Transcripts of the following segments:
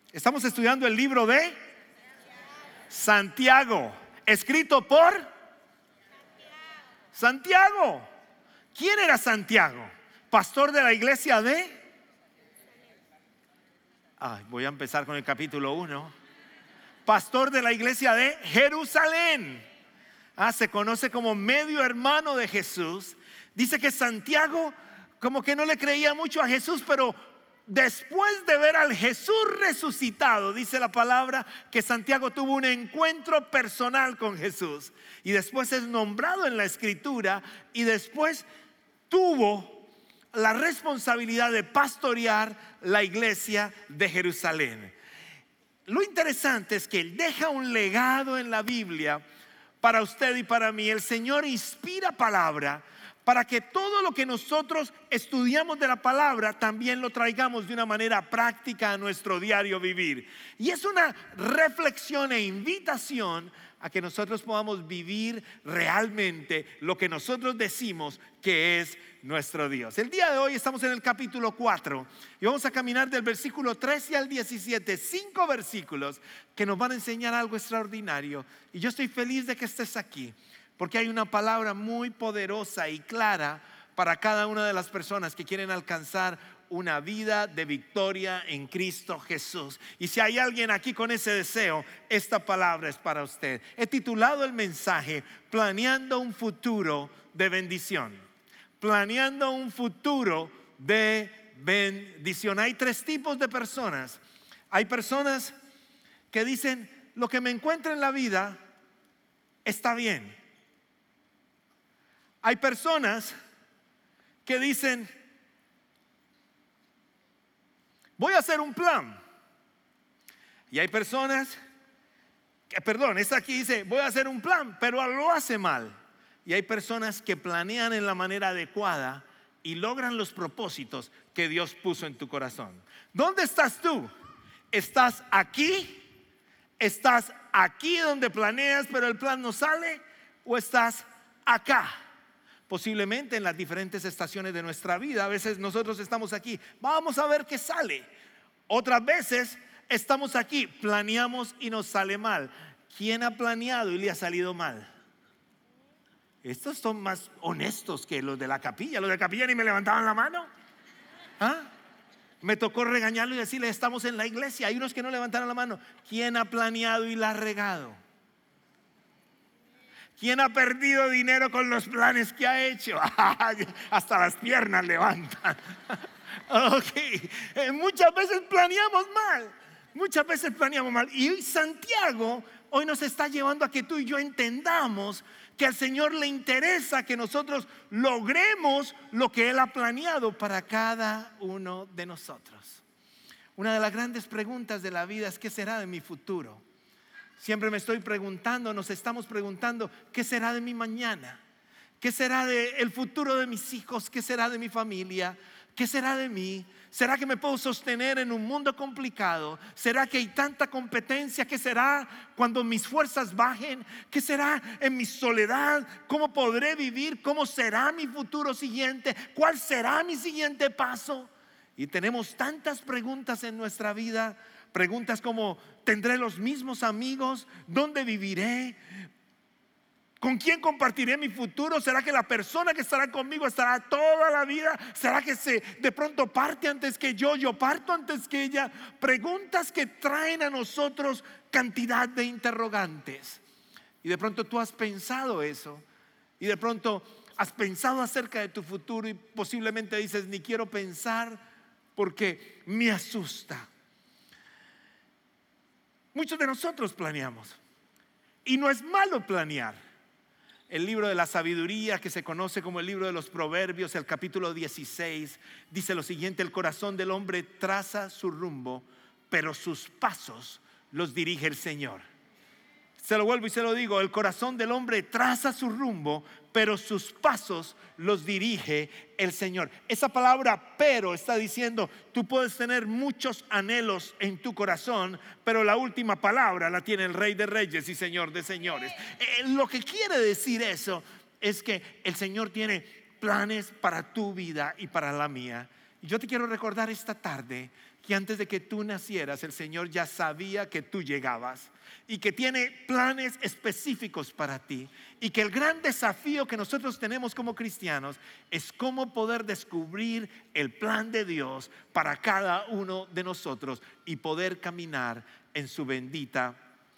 Estamos estudiando el libro de Santiago, escrito por Santiago. ¿Quién era Santiago? Pastor de la iglesia de... voy a empezar con el capítulo 1. Pastor de la iglesia de Jerusalén. Se conoce como medio hermano de Jesús. Dice que Santiago como que no le creía mucho a Jesús, pero después de ver al Jesús resucitado, dice la palabra que Santiago tuvo un encuentro personal con Jesús. Y después es nombrado en la escritura y después tuvo la responsabilidad de pastorear la iglesia de Jerusalén. Lo interesante es que él deja un legado en la Biblia para usted y para mí. El Señor inspira palabra para que todo lo que nosotros estudiamos de la palabra también lo traigamos de una manera práctica a nuestro diario vivir. Y es una reflexión e invitación a que nosotros podamos vivir realmente lo que nosotros decimos que es nuestro Dios. El día de hoy estamos en el capítulo 4 y vamos a caminar del versículo 13 al 17, 5 versículos que nos van a enseñar algo extraordinario. Y yo estoy feliz de que estés aquí, porque hay una palabra muy poderosa y clara para cada una de las personas que quieren alcanzar una vida de victoria en Cristo Jesús. Y si hay alguien aquí con ese deseo, esta palabra es para usted. He titulado el mensaje Planeando un futuro de bendición. Planeando un futuro de bendición. Hay 3 tipos de personas. Hay personas que dicen: lo que me encuentre en la vida está bien. Hay personas que dicen: voy a hacer un plan. Y hay personas que, esta aquí dice: voy a hacer un plan, pero lo hace mal. Y hay personas que planean en la manera adecuada y logran los propósitos que Dios puso en tu corazón. ¿Dónde estás tú? ¿Estás aquí? ¿Estás aquí donde planeas pero el plan no sale? ¿O estás acá? Posiblemente en las diferentes estaciones de nuestra vida. A veces nosotros estamos aquí, vamos a ver qué sale. Otras veces estamos aquí, planeamos y nos sale mal. ¿Quién ha planeado y le ha salido mal? Estos son más honestos que los de la capilla. Los de la capilla ni me levantaban la mano. Me tocó regañarlo y decirle: estamos en la iglesia. Hay unos que no levantaron la mano. ¿Quién ha planeado y la ha regado? ¿Quién ha perdido dinero con los planes que ha hecho? Hasta las piernas levantan. Muchas veces planeamos mal. Y Santiago hoy nos está llevando a que tú y yo entendamos que al Señor le interesa que nosotros logremos lo que Él ha planeado para cada uno de nosotros. Una de las grandes preguntas de la vida es: ¿qué será de mi futuro? Siempre me estoy preguntando, nos estamos preguntando: ¿qué será de mi mañana? ¿Qué será del futuro de mis hijos? ¿Qué será de mi familia? ¿Qué será de mí? ¿Será que me puedo sostener en un mundo complicado? ¿Será que hay tanta competencia? ¿Qué será cuando mis fuerzas bajen? ¿Qué será en mi soledad? ¿Cómo podré vivir? ¿Cómo será mi futuro siguiente? ¿Cuál será mi siguiente paso? Y tenemos tantas preguntas en nuestra vida. Preguntas como: ¿tendré los mismos amigos? ¿Dónde viviré? ¿Con quién compartiré mi futuro? ¿Será que la persona que estará conmigo estará toda la vida? ¿Será que de pronto parte antes que yo parto antes que ella? Preguntas que traen a nosotros cantidad de interrogantes. Y de pronto tú has pensado eso. Y de pronto has pensado acerca de tu futuro y posiblemente dices: ni quiero pensar porque me asusta. Muchos de nosotros planeamos. Y no es malo planear. El libro de la sabiduría, que se conoce como el libro de los Proverbios, el capítulo 16, dice lo siguiente: el corazón del hombre traza su rumbo, pero sus pasos los dirige el Señor. Se lo vuelvo y se lo digo: el corazón del hombre traza su rumbo, pero sus pasos los dirige el Señor. Esa palabra pero está diciendo: tú puedes tener muchos anhelos en tu corazón, pero la última palabra la tiene el Rey de Reyes y Señor de Señores. Lo que quiere decir eso es que el Señor tiene planes para tu vida y para la mía. Y yo te quiero recordar esta tarde que antes de que tú nacieras el Señor ya sabía que tú llegabas y que tiene planes específicos para ti, y que el gran desafío que nosotros tenemos como cristianos es cómo poder descubrir el plan de Dios para cada uno de nosotros y poder caminar en su bendita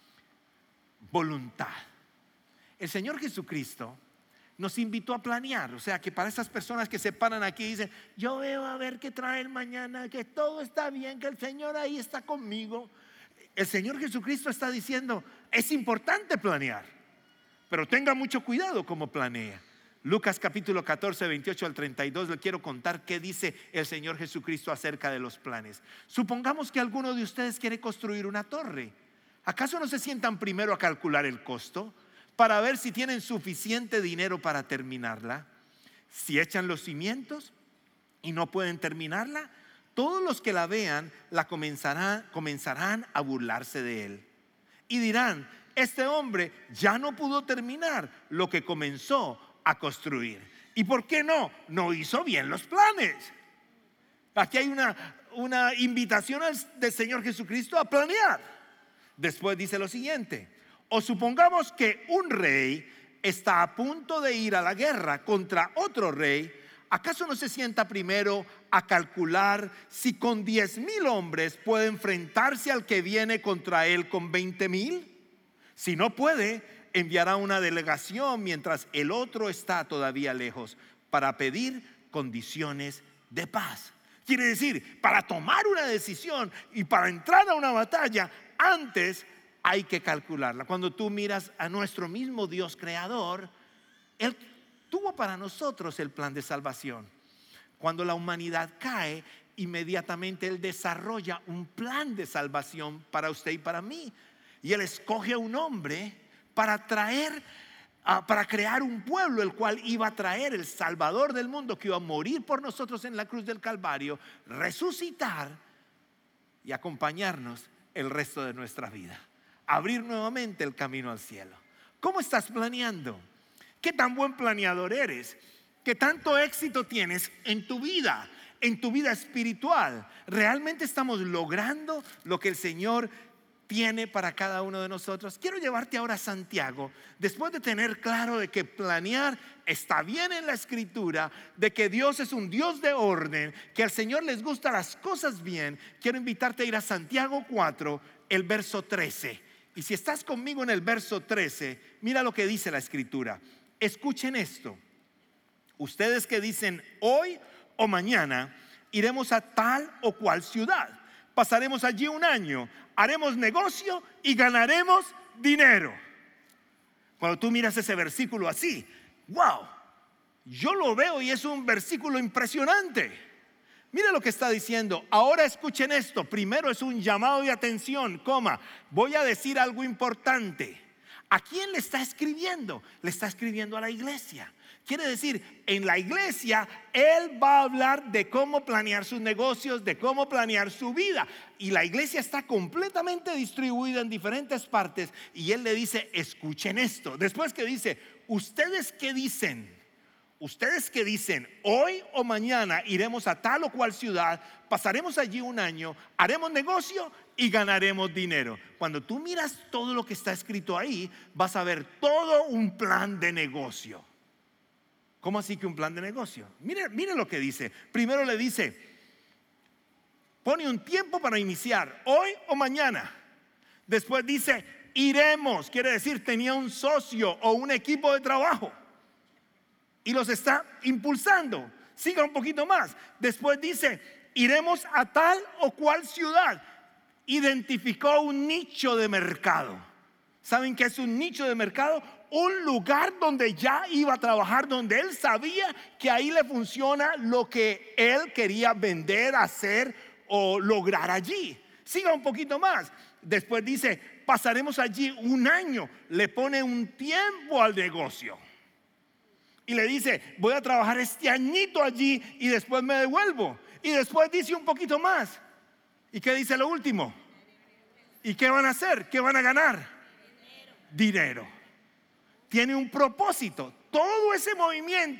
voluntad. El Señor Jesucristo nos invitó a planear, o sea que para esas personas que se paran aquí y dicen: yo veo a ver qué traen mañana, que todo está bien, que el Señor ahí está conmigo. El Señor Jesucristo está diciendo: es importante planear, pero tenga mucho cuidado como planea. Lucas capítulo 14, 28 al 32, le quiero contar qué dice el Señor Jesucristo acerca de los planes. Supongamos que alguno de ustedes quiere construir una torre. ¿Acaso no se sientan primero a calcular el costo para ver si tienen suficiente dinero para terminarla? Si echan los cimientos y no pueden terminarla, todos los que la vean la comenzarán a burlarse de él y dirán: este hombre ya no pudo terminar lo que comenzó a construir. ¿Y por qué no? No hizo bien los planes. Aquí hay una invitación del Señor Jesucristo a planear. Después dice lo siguiente: o supongamos que un rey está a punto de ir a la guerra contra otro rey. ¿Acaso no se sienta primero a calcular si con 10,000 hombres puede enfrentarse al que viene contra él con 20,000? Si no puede, enviará una delegación mientras el otro está todavía lejos para pedir condiciones de paz. Quiere decir, para tomar una decisión y para entrar a una batalla, antes hay que calcularla. Cuando tú miras a nuestro mismo Dios creador, Él tuvo para nosotros el plan de salvación. Cuando la humanidad cae, inmediatamente Él desarrolla un plan de salvación para usted y para mí. Y Él escoge a un hombre para crear un pueblo, el cual iba a traer el Salvador del mundo, que iba a morir por nosotros en la cruz del Calvario, resucitar y acompañarnos el resto de nuestra vida, abrir nuevamente el camino al cielo. ¿Cómo estás planeando? ¿Qué tan buen planeador eres? ¿Qué tanto éxito tienes en tu vida espiritual? ¿Realmente estamos logrando lo que el Señor tiene para cada uno de nosotros? Quiero llevarte ahora a Santiago. Después de tener claro de que planear está bien en la Escritura, de que Dios es un Dios de orden, que al Señor les gustan las cosas bien, quiero invitarte a ir a Santiago 4, el verso 13. Y si estás conmigo en el verso 13, mira lo que dice la Escritura. Escuchen esto: ustedes que dicen: hoy o mañana iremos a tal o cual ciudad, pasaremos allí un año, haremos negocio y ganaremos dinero. Cuando tú miras ese versículo así, wow, yo lo veo y es un versículo impresionante. Mira lo que está diciendo. Ahora escuchen esto. Primero es un llamado de atención, voy a decir algo importante. ¿A quién le está escribiendo? Le está escribiendo a la iglesia. Quiere decir, en la iglesia Él va a hablar de cómo planear sus negocios, de cómo planear su vida. Y la iglesia está completamente distribuida en diferentes partes. Y Él le dice: escuchen esto. Después que dice: ustedes que dicen, hoy o mañana iremos a tal o cual ciudad, pasaremos allí un año, haremos negocio y ganaremos dinero. Cuando tú miras todo lo que está escrito ahí, vas a ver todo un plan de negocio. ¿Cómo así que un plan de negocio? Mire lo que dice. Primero le dice: pone un tiempo para iniciar, hoy o mañana. Después dice: iremos, quiere decir tenía un socio o un equipo de trabajo y los está impulsando. Siga un poquito más. Después dice: iremos a tal o cual ciudad. Identificó un nicho de mercado. ¿Saben qué es un nicho de mercado? Un lugar donde ya iba a trabajar, donde él sabía que ahí le funciona lo que él quería vender, hacer o lograr allí. Siga un poquito más. Después dice: pasaremos allí un año. Le pone un tiempo al negocio y le dice: voy a trabajar este añito allí y después me devuelvo. Y después dice un poquito más. ¿Y qué dice lo último? ¿Y qué van a hacer? ¿Qué van a ganar? Dinero. Tiene un propósito. Todo ese movimiento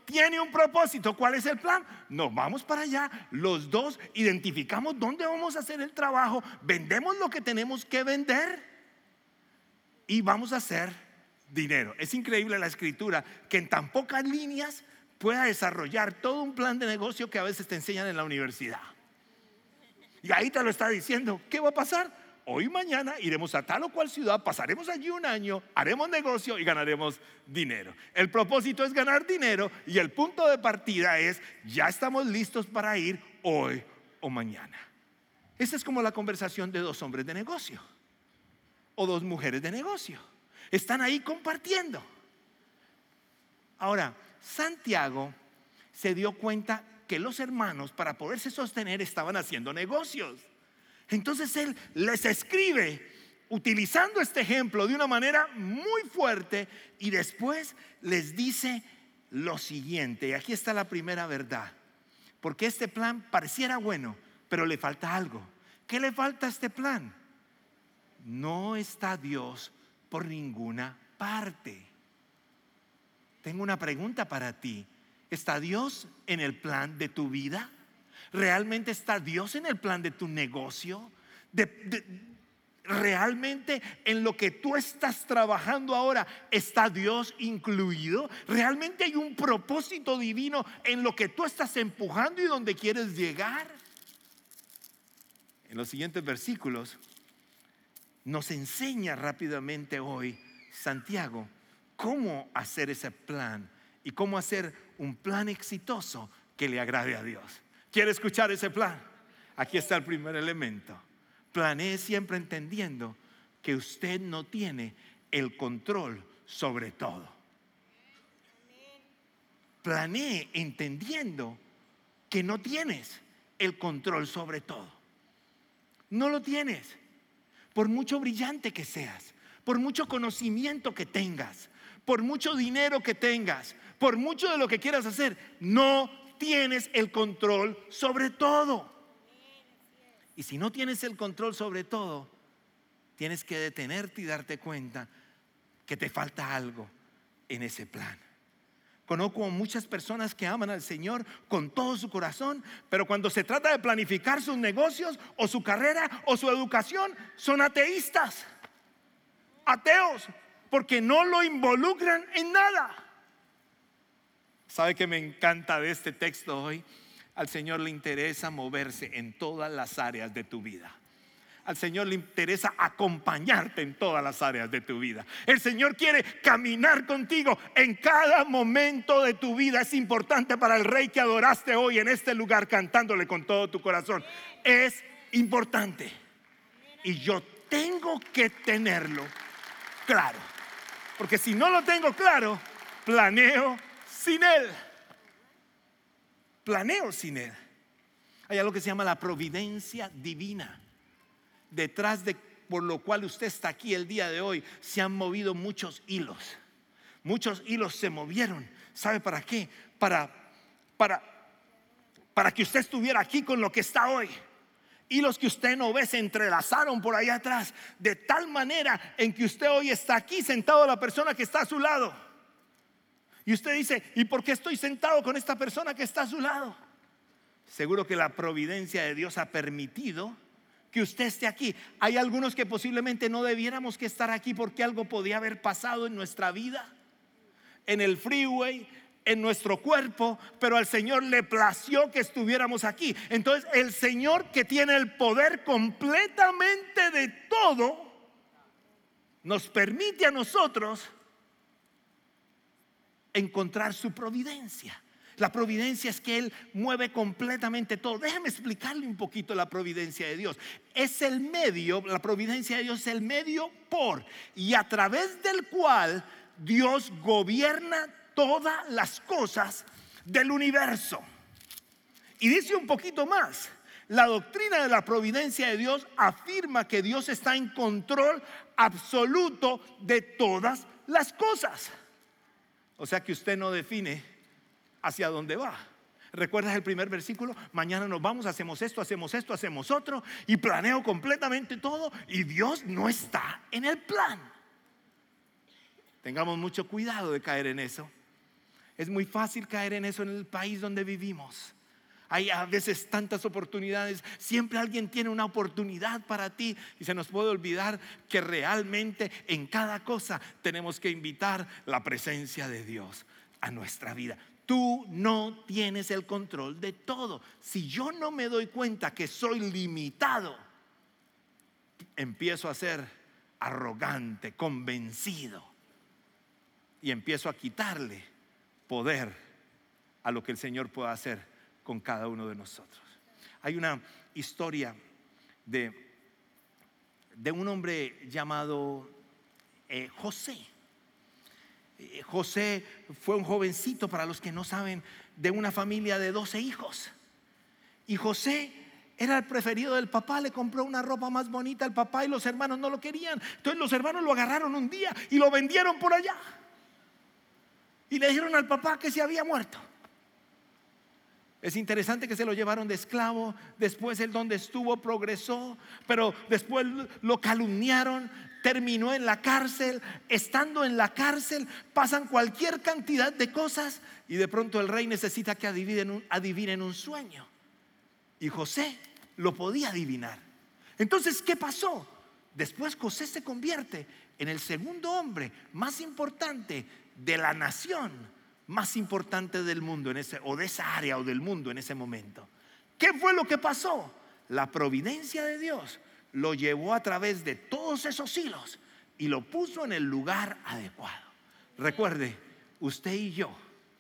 tiene un propósito. ¿Cuál es el plan? Nos vamos para allá, los dos identificamos dónde vamos a hacer el trabajo, vendemos lo que tenemos que vender y vamos a hacer dinero. Es increíble la escritura que en tan pocas líneas pueda desarrollar todo un plan de negocio que a veces te enseñan en la universidad. Y ahí te lo está diciendo. ¿Qué va a pasar? Hoy y mañana iremos a tal o cual ciudad, pasaremos allí un año, haremos negocio y ganaremos dinero. El propósito es ganar dinero y el punto de partida es: ya estamos listos para ir hoy o mañana. Esa es como la conversación de dos hombres de negocio o dos mujeres de negocio. Están ahí compartiendo. Ahora, Santiago se dio cuenta que los hermanos, para poderse sostener, estaban haciendo negocios. Entonces él les escribe utilizando este ejemplo de una manera muy fuerte y después les dice lo siguiente. Y aquí está la primera verdad, porque este plan pareciera bueno, pero le falta algo. ¿Qué le falta a este plan? No está Dios por ninguna parte. Tengo una pregunta para ti. ¿Está Dios en el plan de tu vida? ¿Realmente está Dios en el plan de tu negocio? ¿Realmente en lo que tú estás trabajando ahora está Dios incluido? ¿Realmente hay un propósito divino en lo que tú estás empujando y donde quieres llegar? En los siguientes versículos nos enseña rápidamente hoy Santiago cómo hacer ese plan y cómo hacer un plan exitoso que le agrade a Dios. ¿Quiere escuchar ese plan? Aquí está el primer elemento. Planee siempre entendiendo que usted no tiene el control sobre todo. Planee entendiendo que no tienes el control sobre todo. No lo tienes. Por mucho brillante que seas, por mucho conocimiento que tengas, por mucho dinero que tengas, por mucho de lo que quieras hacer, no tienes el control sobre todo. Y si no tienes el control sobre todo, tienes que detenerte y darte cuenta que te falta algo en ese plan. Conozco muchas personas que aman al Señor con todo su corazón, pero cuando se trata de planificar sus negocios o su carrera o su educación, son ateístas, ateos, porque no lo involucran en nada. ¿Sabe qué me encanta de este texto hoy? Al Señor le interesa moverse en todas las áreas de tu vida. Al Señor le interesa acompañarte en todas las áreas de tu vida. El Señor quiere caminar contigo en cada momento de tu vida. Es importante para el Rey que adoraste hoy en este lugar cantándole con todo tu corazón. Es importante. Y yo tengo que tenerlo claro. Porque si no lo tengo claro, planeo sin Él. Planeo sin Él. Hay algo que se llama la providencia divina. Detrás de por lo cual usted está aquí el día de hoy, se han movido muchos hilos. Muchos hilos se movieron. ¿Sabe para qué? Para que usted estuviera aquí con lo que está hoy. Hilos que usted no ve se entrelazaron por allá atrás, de tal manera en que usted hoy está aquí sentado a la persona que está a su lado. Y usted dice: ¿y por qué estoy sentado con esta persona que está a su lado? Seguro que la providencia de Dios ha permitido que usted esté aquí. Hay algunos que posiblemente no debiéramos que estar aquí porque algo podía haber pasado en nuestra vida, en el freeway, en nuestro cuerpo, pero al Señor le plació que estuviéramos aquí. Entonces el Señor, que tiene el poder completamente de todo, nos permite a nosotros encontrar su providencia. La providencia es que Él mueve completamente todo. Déjame explicarle un poquito la providencia de Dios. Es el medio, la providencia de Dios es el medio por y a través del cual Dios gobierna todas las cosas del universo. Y dice un poquito más: la doctrina de la providencia de Dios afirma que Dios está en control absoluto de todas las cosas. O sea que usted no define hacia dónde va. ¿Recuerdas el primer versículo? Mañana nos vamos, hacemos esto, hacemos otro, y planeo completamente todo, y Dios no está en el plan. Tengamos mucho cuidado de caer en eso. Es muy fácil caer en eso en el país donde vivimos. Hay a veces tantas oportunidades, siempre alguien tiene una oportunidad para ti y se nos puede olvidar que realmente en cada cosa tenemos que invitar la presencia de Dios a nuestra vida. Tú no tienes el control de todo. Si yo no me doy cuenta que soy limitado, empiezo a ser arrogante, convencido, y empiezo a quitarle poder a lo que el Señor pueda hacer con cada uno de nosotros. Hay una historia de un hombre llamado José. José fue un jovencito, para los que no saben, de una familia de 12 hijos. Y José era el preferido del papá, le compró una ropa más bonita al papá y los hermanos no lo querían. Entonces los hermanos lo agarraron un día y lo vendieron por allá. Y le dijeron al papá que se había muerto. Es interesante que se lo llevaron de esclavo. Después él donde estuvo progresó, pero después lo calumniaron, terminó en la cárcel. Estando en la cárcel pasan cualquier cantidad de cosas y de pronto el rey necesita que adivinen un sueño. Y José lo podía adivinar. Entonces, ¿qué pasó? Después José se convierte en el segundo hombre más importante de la nación más importante del mundo o de esa área o del mundo en ese momento. ¿Qué fue lo que pasó? La providencia de Dios lo llevó a través de todos esos hilos y lo puso en el lugar adecuado. Recuerde, usted y yo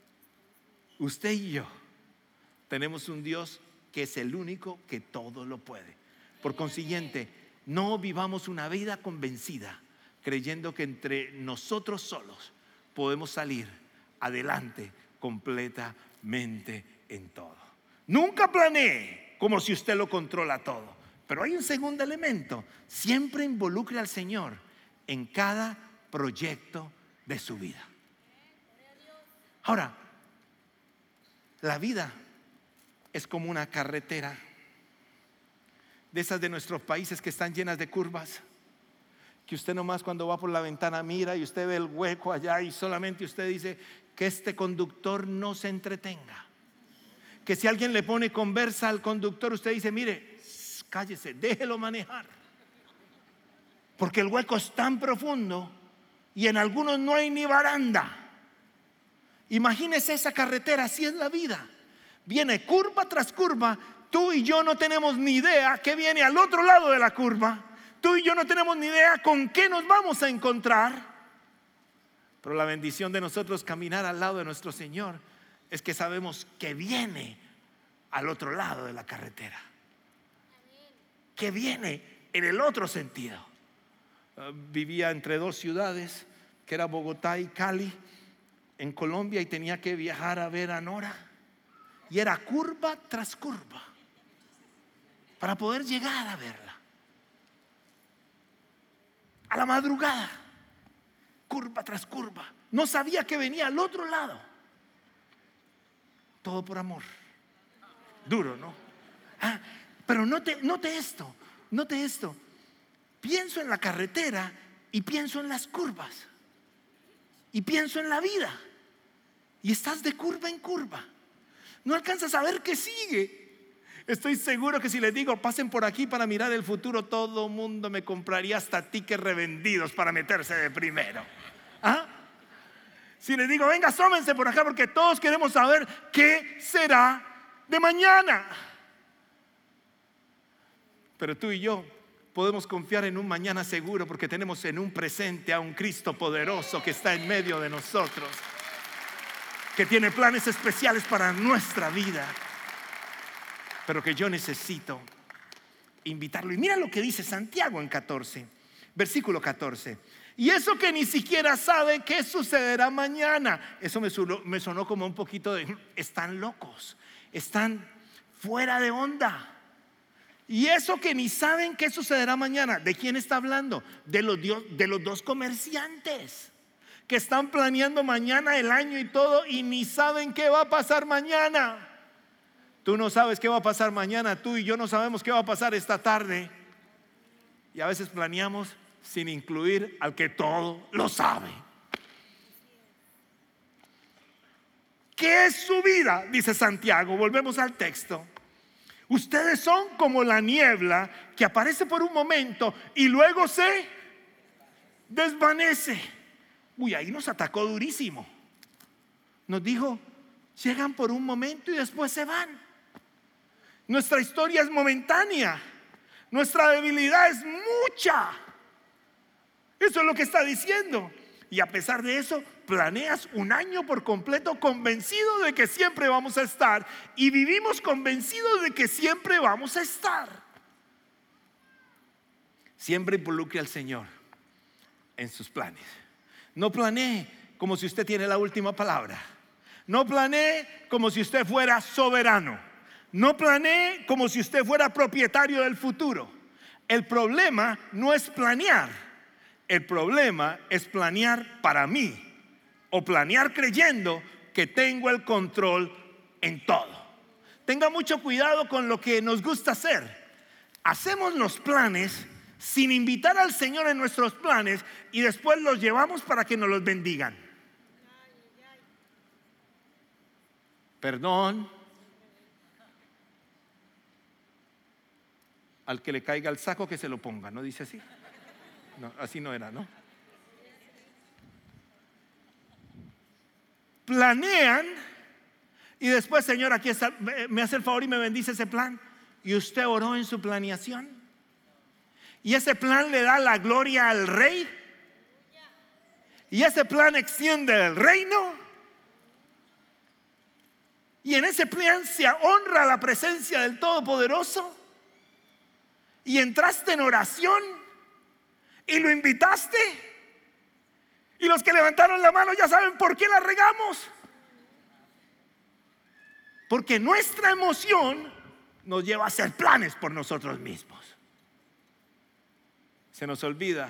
tenemos un Dios que es el único que todo lo puede. Por consiguiente, no vivamos una vida convencida creyendo que entre nosotros solos podemos salir adelante completamente en todo. Nunca planee como si usted lo controla todo. Pero hay un segundo elemento: siempre involucre al Señor en cada proyecto de su vida. Ahora, la vida es como una carretera de esas de nuestros países que están llenas de curvas, que usted nomás cuando va por la ventana mira y usted ve el hueco allá y solamente usted dice: que este conductor no se entretenga. Que si alguien le pone conversa al conductor, usted dice: mire, cállese, déjelo manejar, porque el hueco es tan profundo y en algunos no hay ni baranda. Imagínese esa carretera, así es la vida. Viene curva tras curva. Tú y yo no tenemos ni idea qué viene al otro lado de la curva. Tú y yo no tenemos ni idea con qué nos vamos a encontrar. Pero la bendición de nosotros caminar al lado de nuestro Señor es que sabemos que viene al otro lado de la carretera, que viene en el otro sentido. Vivía entre dos ciudades, que era Bogotá y Cali, en Colombia, y tenía que viajar a ver a Nora, y era curva tras curva para poder llegar a verla. A la madrugada, curva tras curva. No sabía que venía al otro lado. Todo por amor. Duro, ¿no? Pero note esto. Pienso en la carretera y pienso en las curvas y pienso en la vida, y estás de curva en curva. No alcanzas a ver qué sigue. Estoy seguro que si les digo: pasen por aquí para mirar el futuro, todo mundo me compraría hasta tickets revendidos para meterse de primero. Si les digo: venga, asómense por acá, porque todos queremos saber qué será de mañana. Pero tú y yo podemos confiar en un mañana seguro, porque tenemos en un presente a un Cristo poderoso que está en medio de nosotros, que tiene planes especiales para nuestra vida, pero que yo necesito invitarlo. Y mira lo que dice Santiago en 14, versículo 14. Y eso que ni siquiera saben qué sucederá mañana. Eso me sonó como un poquito de: están locos, están fuera de onda. Y eso que ni saben qué sucederá mañana. ¿De quién está hablando? De los dos comerciantes que están planeando mañana el año y todo, y ni saben qué va a pasar mañana. Tú no sabes qué va a pasar mañana, tú y yo no sabemos qué va a pasar esta tarde. Y a veces planeamos sin incluir al que todo lo sabe. ¿Qué es su vida? Dice Santiago. Volvemos al texto. Ustedes son como la niebla que aparece por un momento y luego se desvanece. Uy, ahí nos atacó durísimo. Nos dijo, llegan por un momento y después se van. Nuestra historia es momentánea. Nuestra debilidad es mucha. Eso es lo que está diciendo. Y a pesar de eso, planeas un año por completo convencido de que siempre vamos a estar. Y vivimos convencidos de que siempre vamos a estar. Siempre involucre al Señor en sus planes. No planee como si usted tiene la última palabra. No planee como si usted fuera soberano. No planee como si usted fuera propietario del futuro. El problema no es planear. El problema es planear para mí o planear creyendo que tengo el control en todo. Tenga mucho cuidado con lo que nos gusta hacer. Hacemos los planes sin invitar al Señor en nuestros planes y después los llevamos para que nos los bendigan. Perdón. Al que le caiga el saco que se lo ponga, ¿no dice así? No, así no era, ¿no? Planean y después, Señor, aquí está, me hace el favor y me bendice ese plan. Y usted oró en su planeación. Y ese plan le da la gloria al rey. Y ese plan extiende el reino. Y en ese plan se honra la presencia del Todopoderoso. Y entraste en oración y lo invitaste. Y los que levantaron la mano ya saben por qué la regamos. Porque nuestra emoción nos lleva a hacer planes por nosotros mismos. Se nos olvida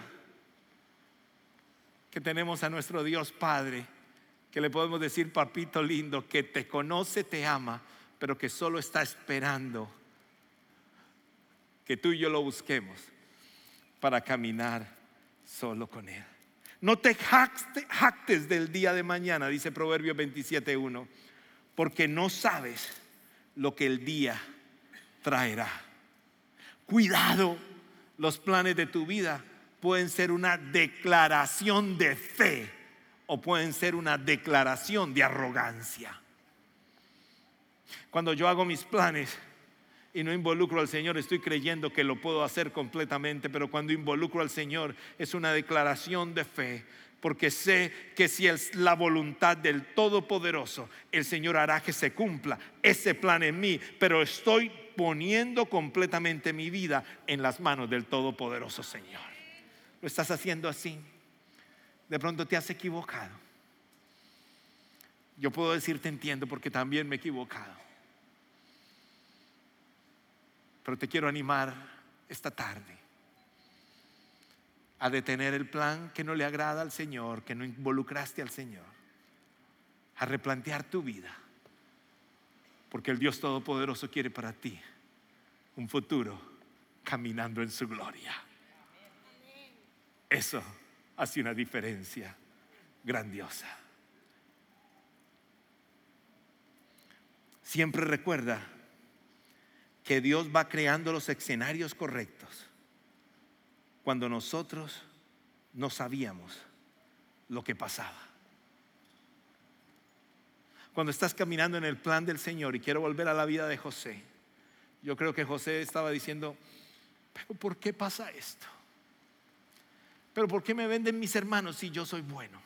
que tenemos a nuestro Dios Padre, que le podemos decir, papito lindo, que te conoce, te ama, pero que solo está esperando que tú y yo lo busquemos para caminar solo con Él. No te jactes del día de mañana, dice Proverbios 27:1, porque no sabes lo que el día traerá. Cuidado, los planes de tu vida pueden ser una declaración de fe o pueden ser una declaración de arrogancia. Cuando yo hago mis planes y no involucro al Señor, estoy creyendo que lo puedo hacer completamente, pero cuando involucro al Señor es una declaración de fe, porque sé que si es la voluntad del Todopoderoso, el Señor hará que se cumpla ese plan en mí, pero estoy poniendo completamente mi vida en las manos del Todopoderoso Señor. ¿Lo estás haciendo así? De pronto te has equivocado. Yo puedo decirte entiendo porque también me he equivocado. Pero te quiero animar esta tarde a detener el plan que no le agrada al Señor, que no involucraste al Señor, a replantear tu vida, porque el Dios Todopoderoso quiere para ti un futuro caminando en su gloria. Eso hace una diferencia grandiosa. Siempre recuerda que Dios va creando los escenarios correctos cuando nosotros no sabíamos lo que pasaba. Cuando estás caminando en el plan del Señor, y quiero volver a la vida de José, yo creo que José estaba diciendo, pero ¿por qué pasa esto? ¿Pero por qué me venden mis hermanos si yo soy bueno?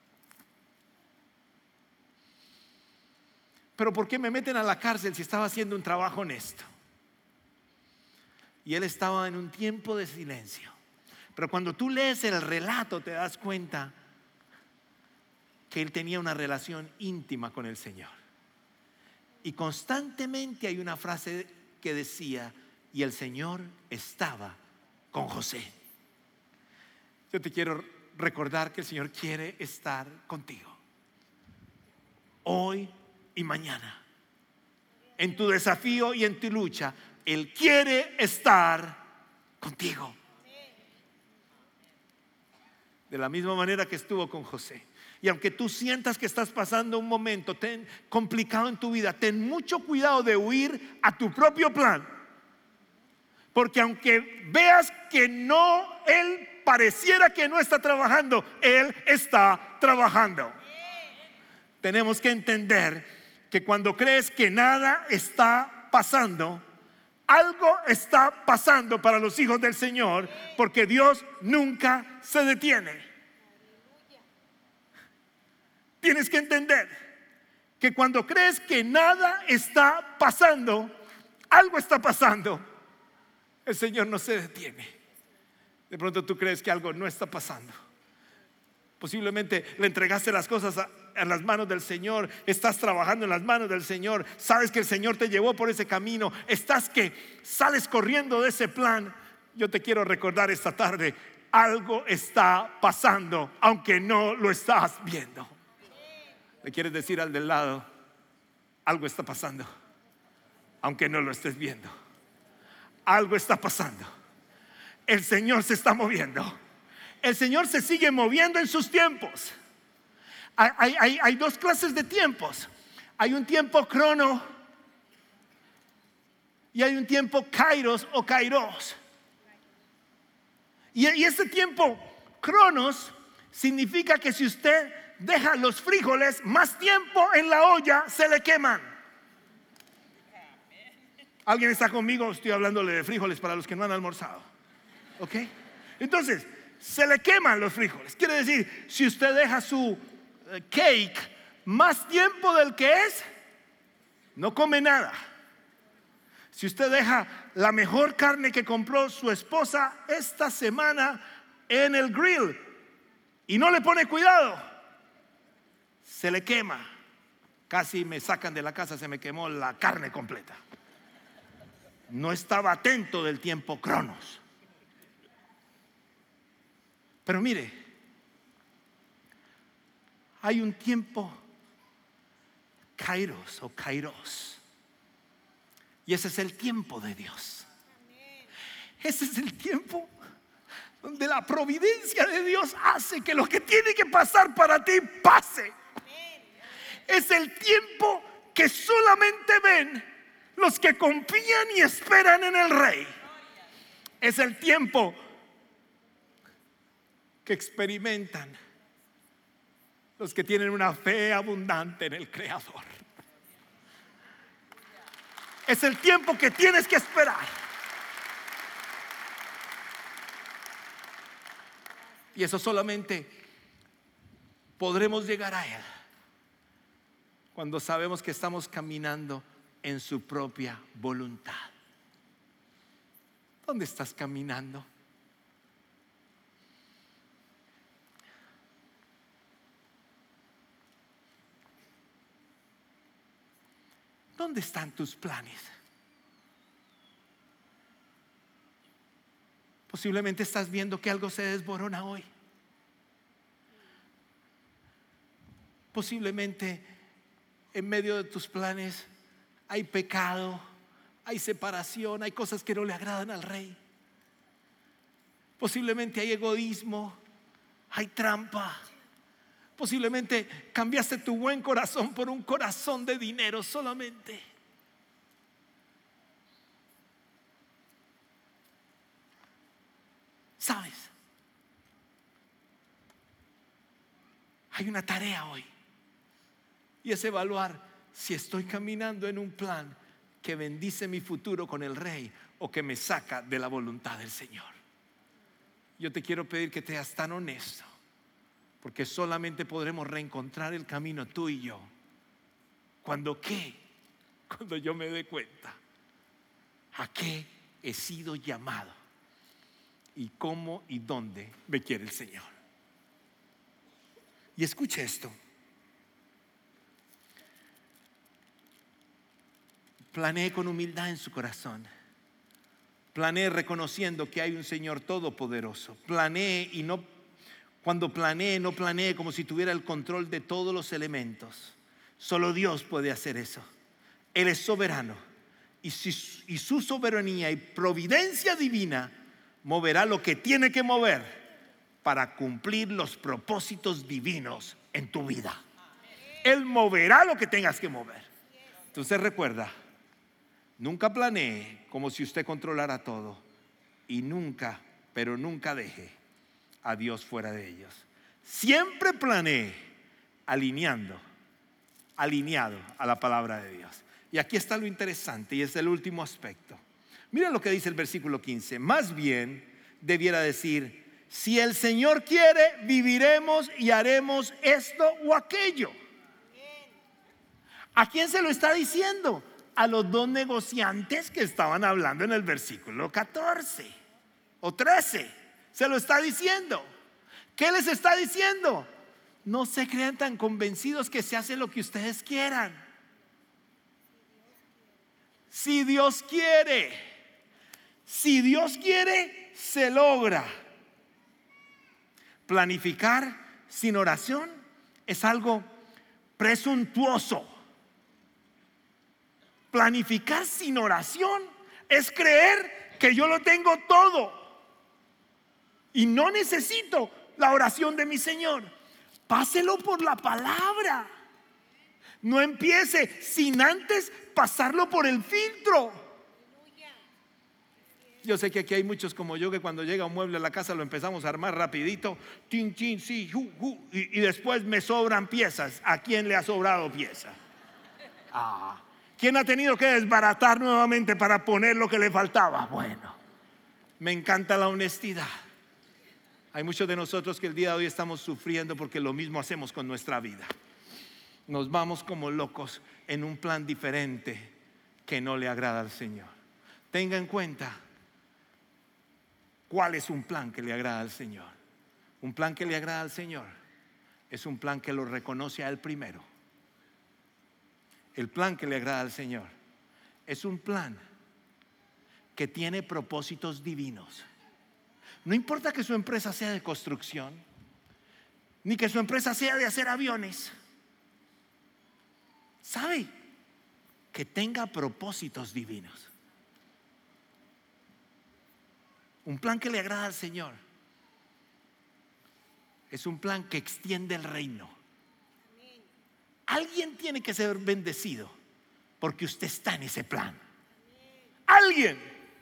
¿Pero por qué me meten a la cárcel si estaba haciendo un trabajo honesto? Y él estaba en un tiempo de silencio. Pero cuando tú lees el relato te das cuenta que él tenía una relación íntima con el Señor. Y constantemente hay una frase que decía, y el Señor estaba con José. Yo te quiero recordar que el Señor quiere estar contigo hoy y mañana, en tu desafío y en tu lucha. Él quiere estar contigo de la misma manera que estuvo con José. Y aunque tú sientas que estás pasando un momento complicado en tu vida, ten mucho cuidado de huir a tu propio plan. Porque aunque veas que no, Él pareciera que no está trabajando, Él está trabajando. Tenemos que entender que cuando crees que nada está pasando, algo está pasando para los hijos del Señor, porque Dios nunca se detiene. Tienes que entender que cuando crees que nada está pasando, algo está pasando. El Señor no se detiene. De pronto tú crees que algo no está pasando. Posiblemente le entregaste las cosas a las manos del Señor. Estás trabajando en las manos del Señor. Sabes que el Señor te llevó por ese camino. Estás que sales corriendo de ese plan. Yo te quiero recordar esta tarde: algo está pasando, aunque no lo estás viendo. Le quieres decir al del lado: algo está pasando, aunque no lo estés viendo. Algo está pasando. El Señor se está moviendo. El Señor se sigue moviendo en sus tiempos. Hay dos clases de tiempos. Hay un tiempo crono y hay un tiempo kairos o kairos. Y este tiempo cronos significa que si usted deja los frijoles más tiempo en la olla, se le queman. ¿Alguien está conmigo? Estoy hablándole de frijoles para los que no han almorzado. ¿Ok? Entonces, se le queman los frijoles. Quiere decir, si usted deja su cake más tiempo del que es, no come nada. Si usted deja la mejor carne que compró su esposa esta semana en el grill y no le pone cuidado, se le quema. Casi me sacan de la casa, se me quemó la carne completa. No estaba atento del tiempo cronos. Pero mire, hay un tiempo kairos o kairos, y ese es el tiempo de Dios. Ese es el tiempo donde la providencia de Dios hace que lo que tiene que pasar para ti pase. Es el tiempo que solamente ven los que confían y esperan en el Rey. Es el tiempo que experimentan los que tienen una fe abundante en el Creador. Es el tiempo que tienes que esperar. Y eso solamente podremos llegar a Él cuando sabemos que estamos caminando en su propia voluntad. ¿Dónde estás caminando? ¿Dónde están tus planes? Posiblemente estás viendo que algo se desborona hoy. Posiblemente en medio de tus planes hay pecado, hay separación, hay cosas que no le agradan al Rey. Posiblemente hay egoísmo, hay trampa. Posiblemente cambiaste tu buen corazón por un corazón de dinero solamente. ¿Sabes? Hay una tarea hoy, y es evaluar si estoy caminando en un plan que bendice mi futuro con el Rey o que me saca de la voluntad del Señor. Yo te quiero pedir que seas tan honesto, porque solamente podremos reencontrar el camino tú y yo cuando yo me dé cuenta a qué he sido llamado y cómo y dónde me quiere el Señor. Y escuche esto: planee con humildad en su corazón. Planee reconociendo que hay un Señor todopoderoso. Planee y cuando planee, no planee como si tuviera el control de todos los elementos. Solo Dios puede hacer eso. Él es soberano, y su soberanía y providencia divina moverá lo que tiene que mover para cumplir los propósitos divinos en tu vida. Él moverá lo que tengas que mover. Entonces recuerda, nunca planee como si usted controlara todo, y nunca, pero nunca deje a Dios fuera de ellos. Siempre planee alineado a la palabra de Dios. Y aquí está lo interesante, y es el último aspecto. Mira lo que dice el versículo 15. Más bien debiera decir: si el Señor quiere, viviremos y haremos esto o aquello. ¿A quién se lo está diciendo? A los dos negociantes que estaban hablando en el versículo 14 o 13. Se lo está diciendo. ¿Qué les está diciendo? No se crean tan convencidos que se hace lo que ustedes quieran. Si Dios quiere, se logra. Planificar sin oración es algo presuntuoso. Planificar sin oración es creer que yo lo tengo todo y no necesito la oración de mi Señor. Páselo por la palabra. No empiece sin antes pasarlo por el filtro. Yo sé que aquí hay muchos como yo que cuando llega un mueble a la casa lo empezamos a armar rapidito, tin, tin, sí, y después me sobran piezas. ¿A quién le ha sobrado pieza? ¿Quién ha tenido que desbaratar nuevamente para poner lo que le faltaba? Bueno, me encanta la honestidad. Hay muchos de nosotros que el día de hoy estamos sufriendo porque lo mismo hacemos con nuestra vida. Nos vamos como locos en un plan diferente que no le agrada al Señor. Tenga en cuenta cuál es un plan que le agrada al Señor. Un plan que le agrada al Señor es un plan que lo reconoce a Él primero. El plan que le agrada al Señor es un plan que tiene propósitos divinos. No importa que su empresa sea de construcción, ni que su empresa sea de hacer aviones. ¿Sabe? Que tenga propósitos divinos. Un plan que le agrada al Señor es un plan que extiende el reino. Alguien tiene que ser bendecido porque usted está en ese plan. Alguien.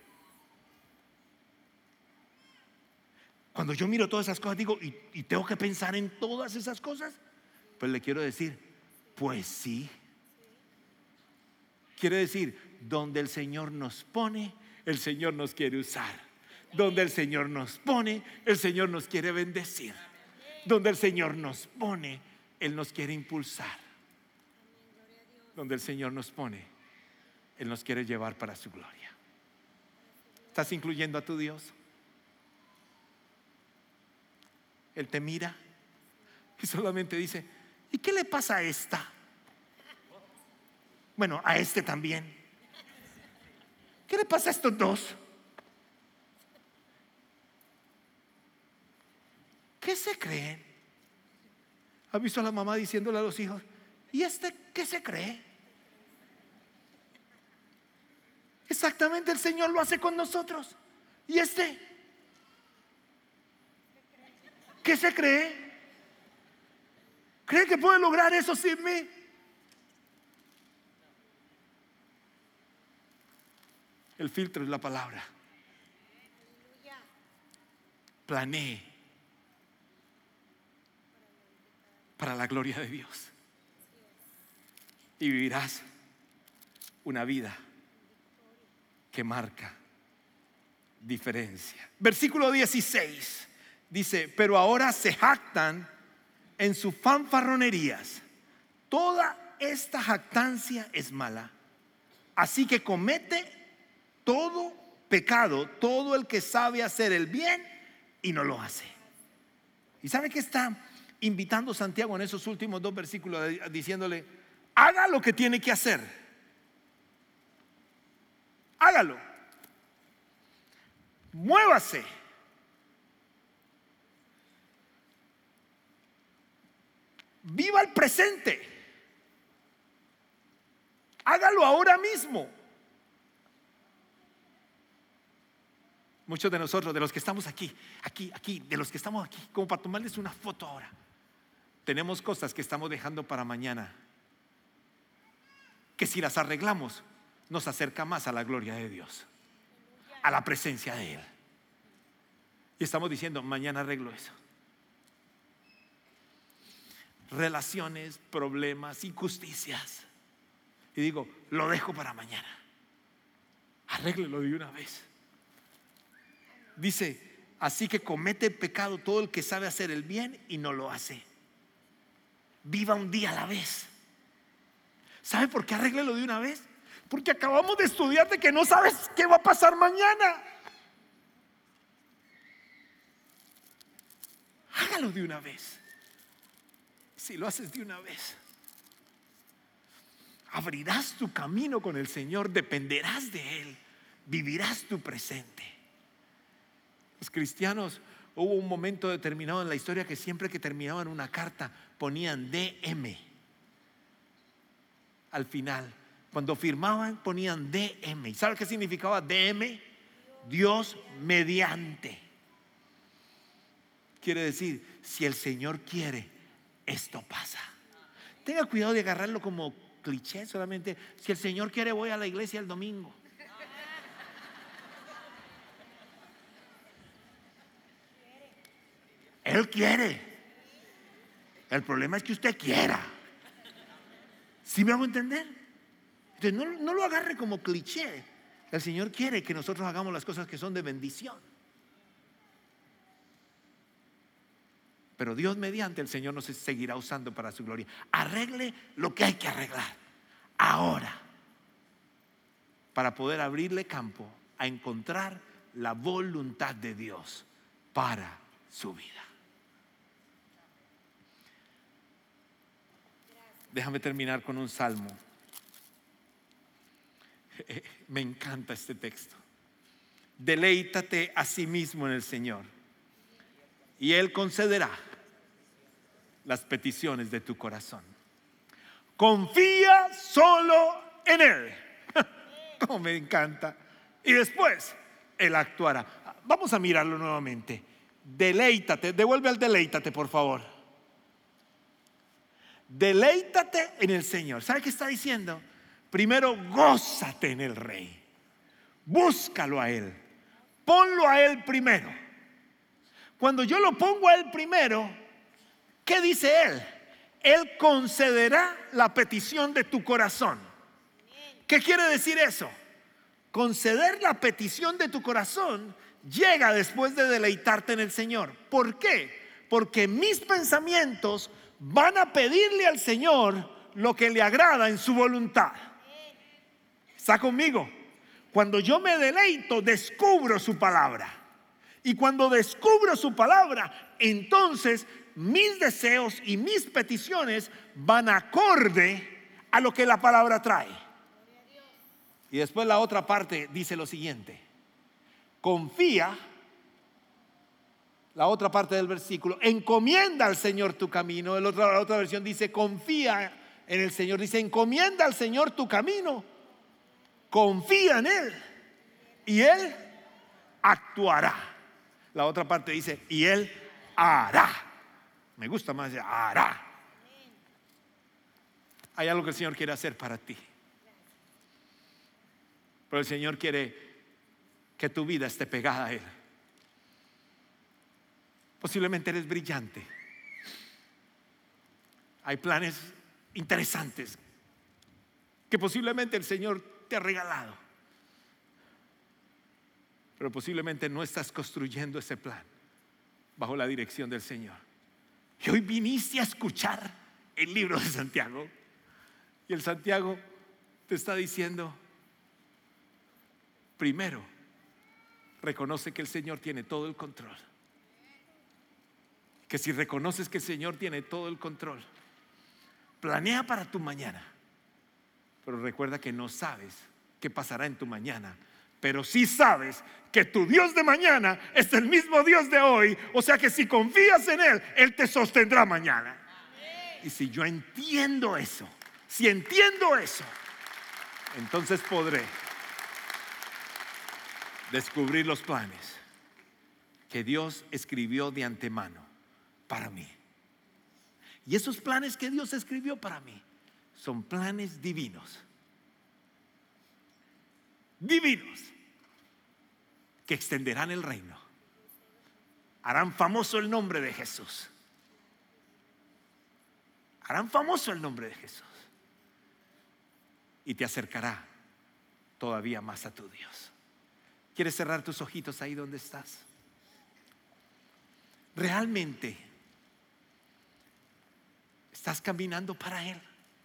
Cuando yo miro todas esas cosas digo, ¿y tengo que pensar en todas esas cosas? Pues le quiero decir, pues sí. Quiere decir, donde el Señor nos pone, el Señor nos quiere usar. Donde el Señor nos pone, el Señor nos quiere bendecir. Donde el Señor nos pone, Él nos quiere impulsar. Donde el Señor nos pone, Él nos quiere llevar para su gloria. ¿Estás incluyendo a tu Dios? Él te mira y solamente dice, ¿y qué le pasa a esta? Bueno, a este también. ¿Qué le pasa a estos dos? ¿Qué se creen? ¿Ha visto a la mamá diciéndole a los hijos, ¿y este qué se cree? Exactamente, el Señor lo hace con nosotros. ¿Y este qué se cree? ¿Cree que puede lograr eso sin mí? El filtro es la palabra. Planee para la gloria de Dios y vivirás una vida que marca diferencia. Versículo 16 dice, pero ahora se jactan en sus fanfarronerías. Toda esta jactancia es mala. Así que comete todo pecado todo el que sabe hacer el bien y no lo hace. ¿Y sabe qué está invitando Santiago en esos últimos dos versículos? Diciéndole, haga lo que tiene que hacer. Hágalo. Muévase. Viva el presente. Hágalo ahora mismo. Muchos de nosotros, de los que estamos aquí, de los que estamos aquí, como para tomarles una foto ahora, tenemos cosas que estamos dejando para mañana, que si las arreglamos nos acerca más a la gloria de Dios, a la presencia de Él. Y estamos diciendo, mañana arreglo eso. Relaciones, problemas, injusticias. Y digo, lo dejo para mañana. Arréglelo de una vez. Dice, así que comete pecado todo el que sabe hacer el bien y no lo hace. Viva un día a la vez. ¿Sabe por qué arréglelo de una vez? Porque acabamos de estudiar de que no sabes qué va a pasar mañana. Hágalo de una vez. Si lo haces de una vez, abrirás tu camino con el Señor, dependerás de Él, vivirás tu presente. Los cristianos, hubo un momento determinado en la historia que siempre que terminaban una carta ponían DM al final. Cuando firmaban ponían DM. ¿Sabe qué significaba DM? Dios mediante. Quiere decir, si el Señor quiere, esto pasa. Tenga cuidado de agarrarlo como cliché solamente. Si el Señor quiere, voy a la iglesia el domingo. Él quiere. El problema es que usted quiera. ¿Sí me hago entender? Entonces no lo agarre como cliché. El Señor quiere que nosotros hagamos las cosas que son de bendición. Pero Dios mediante, el Señor nos seguirá usando para su gloria. Arregle lo que hay que arreglar ahora, para poder abrirle campo a encontrar la voluntad de Dios para su vida. Déjame terminar con un salmo. Me encanta este texto. Deleítate a sí mismo en el Señor y Él concederá las peticiones de tu corazón. Confía solo en Él. Como me encanta. Y después Él actuará. Vamos a mirarlo nuevamente. Deleítate. Devuelve al deleítate, por favor. Deleítate en el Señor. ¿Sabe qué está diciendo? Primero, gózate en el Rey. Búscalo a Él. Ponlo a Él primero. Cuando yo lo pongo a Él primero, ¿qué dice Él? Él concederá la petición de tu corazón. ¿Qué quiere decir eso? Conceder la petición de tu corazón llega después de deleitarte en el Señor. ¿Por qué? Porque mis pensamientos van a pedirle al Señor lo que le agrada en su voluntad. ¿Está conmigo? Cuando yo me deleito, descubro su palabra. Y cuando descubro su palabra, entonces mis deseos y mis peticiones van acorde a lo que la palabra trae. Y después la otra parte dice lo siguiente: confía, la otra parte del versículo, encomienda al Señor tu camino. La otra versión dice confía en el Señor. Dice encomienda al Señor tu camino, confía en Él y Él actuará. La otra parte dice y Él hará. Me gusta más, hará. Hay algo que el Señor quiere hacer para ti, pero el Señor quiere que tu vida esté pegada a Él. Posiblemente eres brillante. Hay planes interesantes que posiblemente el Señor te ha regalado, pero posiblemente no estás construyendo ese plan bajo la dirección del Señor. Y hoy viniste a escuchar el libro de Santiago, y el Santiago te está diciendo: primero, reconoce que el Señor tiene todo el control. Que si reconoces que el Señor tiene todo el control, planea para tu mañana, pero recuerda que no sabes qué pasará en tu mañana, pero sí sabes que tu Dios de mañana es el mismo Dios de hoy. O sea que si confías en Él, Él te sostendrá mañana. Y si yo entiendo eso, si entiendo eso, entonces podré descubrir los planes que Dios escribió de antemano para mí. Y esos planes que Dios escribió para mí son planes divinos. Divinos. Que extenderán el reino. Harán famoso el nombre de Jesús. Harán famoso el nombre de Jesús. Y te acercará todavía más a tu Dios. ¿Quieres cerrar tus ojitos ahí donde estás? ¿Realmente estás caminando para Él?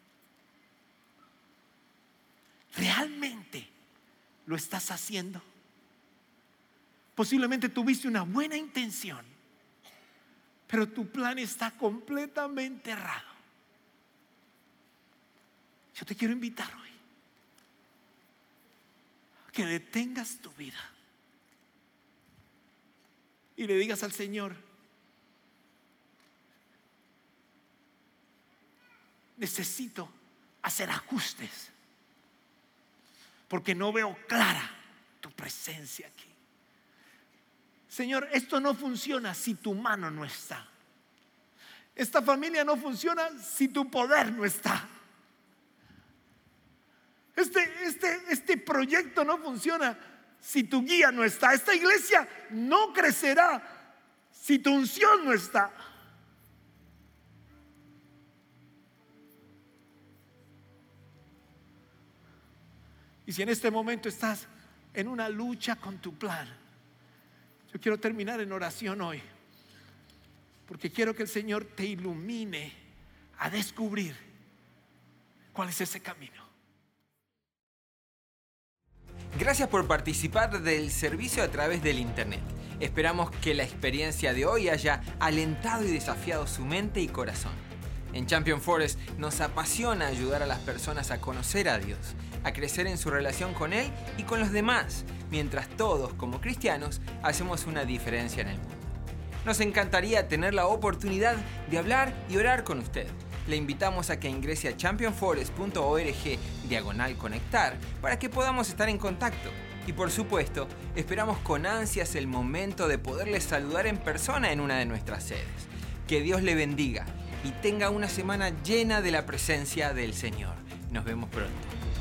¿Realmente lo estás haciendo? Posiblemente tuviste una buena intención, pero tu plan está completamente errado. Yo te quiero invitar hoy a que detengas tu vida y le digas al Señor: necesito hacer ajustes porque no veo clara tu presencia aquí. Señor, esto no funciona si tu mano no está. Esta familia no funciona si tu poder no está. Este proyecto no funciona si tu guía no está. Esta iglesia no crecerá si tu unción no está. Y si en este momento estás en una lucha con tu plan, yo quiero terminar en oración hoy, porque quiero que el Señor te ilumine a descubrir cuál es ese camino. Gracias por participar del servicio a través del internet. Esperamos que la experiencia de hoy haya alentado y desafiado su mente y corazón. En Champion Forest nos apasiona ayudar a las personas a conocer a Dios, a crecer en su relación con Él y con los demás, mientras todos, como cristianos, hacemos una diferencia en el mundo. Nos encantaría tener la oportunidad de hablar y orar con usted. Le invitamos a que ingrese a championforest.org/conectar para que podamos estar en contacto. Y por supuesto, esperamos con ansias el momento de poderle saludar en persona en una de nuestras sedes. Que Dios le bendiga y tenga una semana llena de la presencia del Señor. Nos vemos pronto.